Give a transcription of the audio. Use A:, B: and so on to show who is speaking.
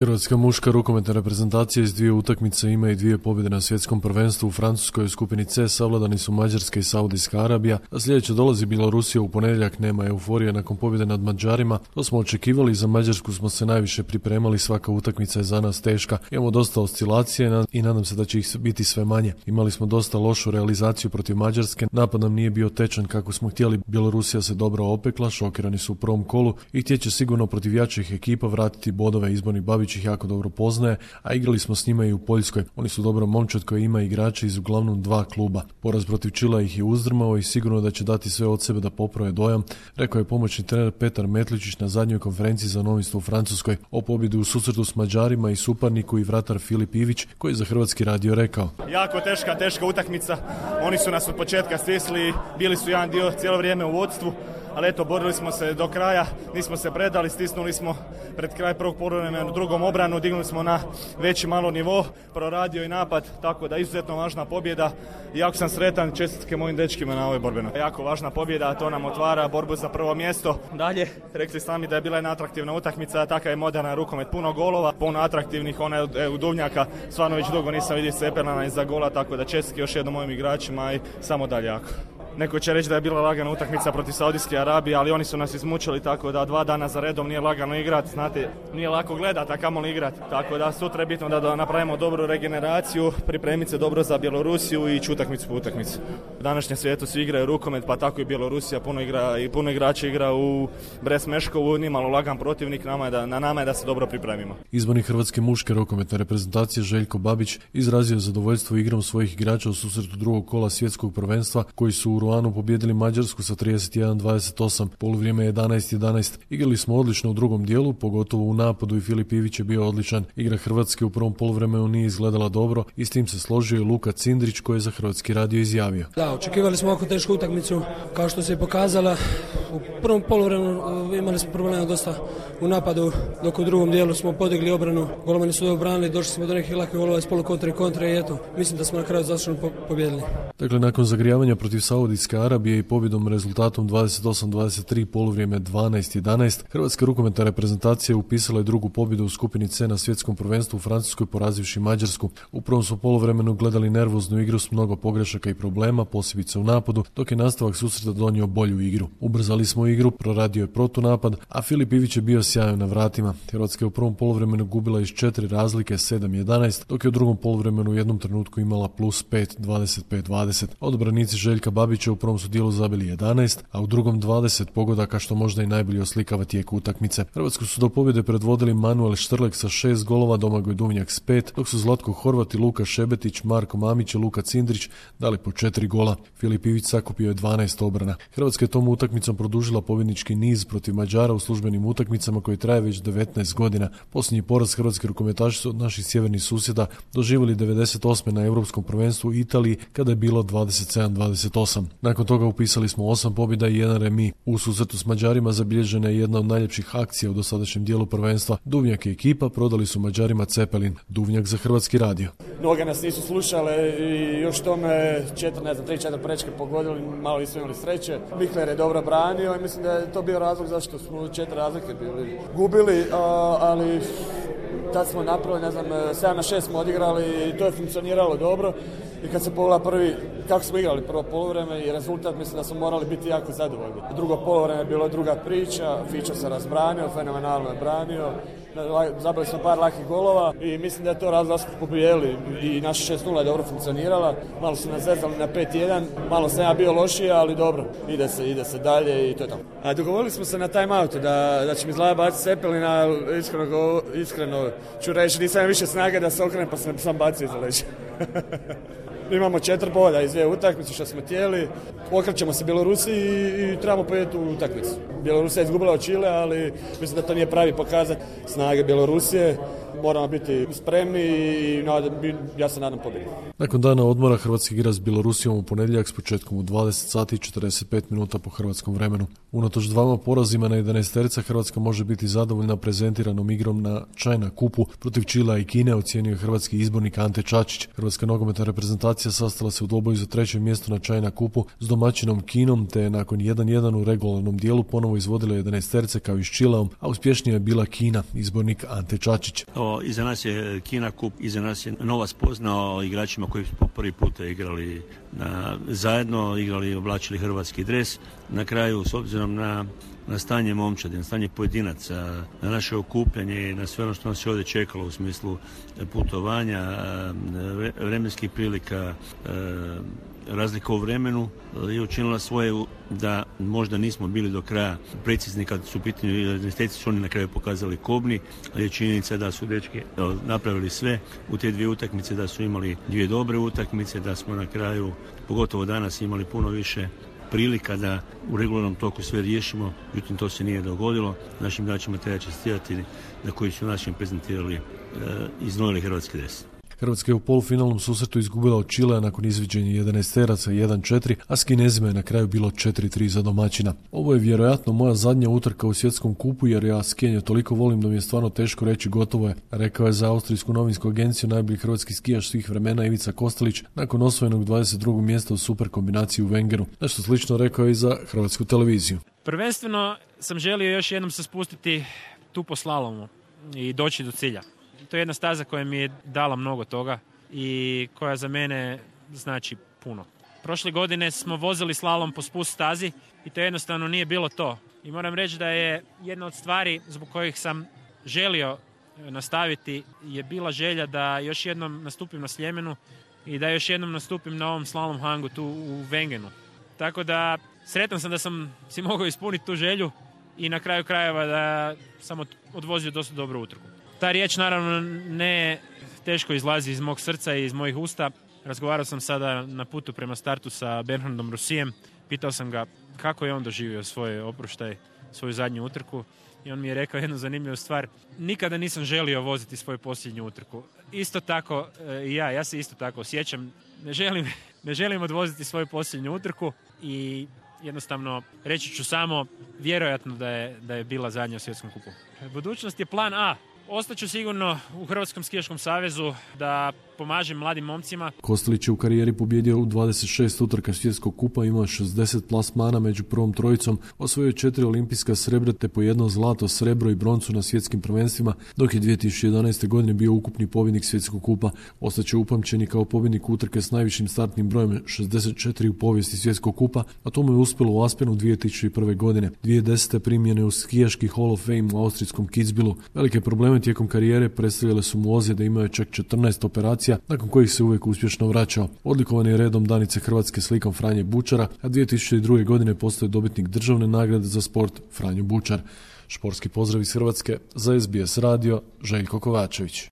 A: Hrvatska muška rukometna reprezentacija iz dvije utakmice ima i dvije pobjede na svjetskom prvenstvu. U Francuskoj u skupini C savladani su Mađarska i Saudijska Arabija, a sljedeće dolazi Bjelorusija u ponedjeljak. Nema euforije nakon pobjede nad Mađarima. To smo očekivali, za Mađarsku smo se najviše pripremali, svaka utakmica je za nas teška. Imamo dosta oscilacije i nadam se da će ih biti sve manje. Imali smo dosta lošu realizaciju protiv Mađarske, napad nam nije bio tečan kako smo htjeli. Bjelorusija se dobro opekla, šokirani su u prvom kolu i htjeće sigurno protiv jačih ekipa vratiti bodove. Izbornik Babić ih jako dobro poznaje, a igrali smo s njima i u Poljskoj. Oni su dobro momčad koji ima igrače iz uglavnom dva kluba. Poraz protiv Čila ih je uzdrmao i sigurno da će dati sve od sebe da poprave dojam, rekao je pomoćni trener Petar Metličić na zadnjoj konferenciji za novinstvo u Francuskoj. O pobjedi u susretu s Mađarima i suparniku i vratar Filip Ivić, koji je za Hrvatski radio rekao:
B: jako teška utakmica. Oni su nas od početka stisli, bili su jedan dio cijelo vrijeme u vodstvu, ali eto, borili smo se do kraja, nismo se predali, stisnuli smo pred kraj prvog poluvremena u drugom obranu, dignuli smo na veći malo nivo, proradio i napad, tako da izuzetno važna pobjeda. Jako sam sretan, čestitke mojim dečkima na ovoj borbenoj. Jako važna pobjeda, to nam otvara borbu za prvo mjesto. Dalje, rekli sami da je bila jedna atraktivna utakmica, takav je moderna rukomet, puno golova, puno atraktivnih, ona je u Duvnjaka, stvarno već dugo nisam vidio Cepelana iza gola, tako da čestitke još jednom mojim igračima i samo dalje jako. Neko će reći da je bila lagana utakmica protiv Saudijske Arabije, ali oni su nas izmučili, tako da 2 dana za redom nije lagano igrati. Znate, nije lako gledati, a kamoli igrati. Tako da sutra je bitno da napravimo dobru regeneraciju, pripremiti se dobro za Bjelorusiju i ići utakmicu po utakmicu. U današnjem svijetu svi igraju rukomet, pa tako i Bjelorusija, puno igrača igra u Brest Meškovu, nije malo lagan protivnik, na nama je da se dobro pripremimo.
A: Izbornik Hrvatske muške rukometne reprezentacije Željko Babić izrazio zadovoljstvo igrom svojih igrača u susretu drugog kola svjetskog prvenstva, koji su u Ruanu pobijedili Mađarsku sa 31-28, poluvrijeme 11-11. Igrali smo odlično u drugom dijelu, pogotovo u napadu, i Filip Ivić je bio odličan. Igra Hrvatske u prvom poluvremenu nije izgledala dobro i s tim se složio i Luka Cindrić, koji je za Hrvatski radio izjavio:
C: Da, očekivali smo ovako tešku utakmicu, kao što se je pokazala. U prvom poluvremenu imali smo problema dosta u napadu, dok u drugom dijelu smo podigli obranu, golmani su dobro branili, došli smo do nekih lakih golova iz polukontre i eto, mislim da smo na kraju zaslužno pobijedili.
A: Dakle, nakon zagrijavanja protiv Saudijske Arabije i pobjedom rezultatom 28-23, poluvrijeme 12-11, Hrvatska rukometna reprezentacija upisala je drugu pobjedu u skupini C na svjetskom prvenstvu u Francuskoj, porazivši Mađarsku. U prvom su poluvremenu gledali nervoznu igru s mnogo pogrešaka i problema, posebice u napadu, dok je nastavak susreta donio bolju igru. Ubrzali smo igru, proradio je protunapad, a Filip Ivić je bio sjajan na vratima. Hrvatska je u prvom poluvremenu gubila iz 4 razlike 7-11, dok je u drugom poluvremenu u jednom trenutku imala plus 5, 25-20. Odbranici Željka Babića u prvom su dijelu zabili 11, a u drugom 20 pogodaka, što možda i najbolje oslikava tijek utakmice. Hrvatsku su do pobjede predvodili Manuel Štrlek sa 6 golova, Domagoj Duvnjak s 5, dok su Zlatko Horvat i Luka Šebetić, Marko Mamić i Luka Cindrić dali po 4 gola. Filip Ivić sakupio je 12 obrana. Hrvatska je tom utakmicom produžila pobjednički niz protiv Mađara u službenim utakmicama koji traje već 19 godina. Posljednji poraz hrvatski rukometaši su od naših sjevernih susjeda doživjeli 98. na Europskom prvenstvu u Italiji, kada je bilo 27-28. Nakon toga upisali smo 8 pobjeda i 1 remi. U susretu s Mađarima zabilježena je jedna od najljepših akcija u dosadašnjem dijelu prvenstva. Duvnjak i ekipa prodali su Mađarima Cepelin. Duvnjak za Hrvatski radio.
D: Noge nas nisu slušale i još tome 3-4 prečke pogodili, malo nismo imali sreće. Mikler je dobro branio i mislim da je to bio razlog zašto smo 4 razlike bili gubili, ali tad smo napravili, 7-6 smo odigrali i to je funkcioniralo dobro. I kad se pogleda prvi, kako smo igrali prvo poluvreme i rezultat, mislim da smo morali biti jako zadovoljni. Drugo poluvreme je bilo druga priča, Fićo se razbranio, fenomenalno je branio, zabili smo par lakih golova i mislim da je to razlog da smo pobijeli i naša 6-0 je dobro funkcionirala. Malo su nas zezali na 5-1, malo sam ja bio lošiji, ali dobro, ide se dalje i to je to. A dogovorili smo se na time-outu da će mi Zlaja baciti Cepelina, iskreno ću reći, nisam više snage da se okrenem pa sam bacio iza leđa. Imamo 4 boda iz 2 utakmice što smo htjeli. Okrećemo se Bjelorusiji i trebamo pojediti u utakmicu. Bjelorusija je izgubila od Čile, ali mislim da to nije pravi pokazat snage Bjelorusije. Moramo biti spremni i ja se nadam pobjedi.
A: Nakon dana odmora Hrvatski igra s Bjelorusijom u ponedjeljak s početkom u 20 sati i 45 minuta po hrvatskom vremenu. Unatoč 2 porazima na 11 Hrvatska može biti zadovoljna prezentiranom igrom na China Kupu protiv Čila i Kine, ocijenio je hrvatski izbornik Ante Čačić. Hrvatska nogometna reprezentacija sastala se u dvoboju za 3. mjesto na China Kupu s domaćinom Kinom, te je nakon 1-1 u regularnom dijelu ponovo izvodila 11 kao i s Čileom, a uspješnija je bila Kina, izbornik Ante Čačić.
E: Evo, iza nas je Kina Kup, iza nas je nova spoznao igračima koji su po prvi puta igrali zajedno, oblačili hrvatski dres. Na kraju, s obzirom na stanje momčadi, na stanje pojedinaca, na naše okupljanje i na sve ono što nas je ovdje čekalo u smislu putovanja, vremenskih prilika, razlika u vremenu je učinila svoje da možda nismo bili do kraja precizni kad su u pitanju identiteti, su oni na kraju pokazali kobni, ali je činjenica da su dečki napravili sve u te dvije utakmice, da su imali dvije dobre utakmice, da smo na kraju, pogotovo danas, imali puno više prilika da u regularnom toku sve riješimo, međutim to se nije dogodilo. Našim igračima treba čestitati na koji su našim prezentirali, iznojili hrvatski dres.
A: Hrvatska je u polufinalnom susretu izgubila od Čilea nakon izviđenja 11-teraca 1-4, a s Kinezima je na kraju bilo 4-3 za domaćina. Ovo je vjerojatno moja zadnja utrka u svjetskom kupu, jer ja skijenje toliko volim da mi je stvarno teško reći gotovo je, rekao je za austrijsku novinsku agenciju najbolji hrvatski skijaš svih vremena Ivica Kostelić nakon osvojenog 22. mjesta u super kombinaciji u Wengeru. Nešto slično rekao je i za hrvatsku televiziju.
F: Prvenstveno sam želio još jednom se spustiti tu po slalomu i doći do cilja. To je jedna staza koja mi je dala mnogo toga i koja za mene znači puno. Prošle godine smo vozili slalom po spust stazi i to jednostavno nije bilo to. I moram reći da je jedna od stvari zbog kojih sam želio nastaviti je bila želja da još jednom nastupim na Sljemenu i da još jednom nastupim na ovom slalom hangu tu u Wengenu. Tako da sretan sam da sam si mogao ispuniti tu želju i na kraju krajeva da sam odvozio dosta dobru utrku. Ta riječ naravno ne teško izlazi iz mog srca i iz mojih usta. Razgovarao sam sada na putu prema startu sa Bernhardom Rusijem. Pitao sam ga kako je on doživio svoj oproštaj, svoju zadnju utrku. I on mi je rekao jednu zanimljivu stvar. Nikada nisam želio voziti svoju posljednju utrku. Isto tako ja se isto tako osjećam. Ne želim odvoziti svoju posljednju utrku i jednostavno reći ću samo vjerojatno da je bila zadnja u svjetskom kupu. Budućnost je plan A. Ostaću sigurno u Hrvatskom skijaškom savezu da pomažem mladim momcima.
A: Kostelić je u karijeri pobjedio u 26 utrka svjetskog kupa, imao 60 plasmana među prvom trojicom, osvojio 4 olimpijska srebra te po jedno zlato, srebro i broncu na svjetskim prvenstvima, dok je 2011. godine bio ukupni pobjednik svjetskog kupa. Ostaće upamćeni kao pobjednik utrke s najvišim startnim brojem 64 u povijesti svjetskog kupa, a to mu je uspjelo u Aspenu 2001. godine. 2010. primljene u skijaški Hall of Fame u austrijskom Kitzbühelu. Velike probleme tijekom karijere predstavljale su mu ozljede, imao je čak 14 operacija, nakon kojih se uvijek uspješno vraćao. Odlikovan je redom Danice Hrvatske slikom Franje Bučara, a 2002. godine postaje dobitnik državne nagrade za sport Franjo Bučar. Športski pozdrav iz Hrvatske za SBS radio, Željko Kovačević.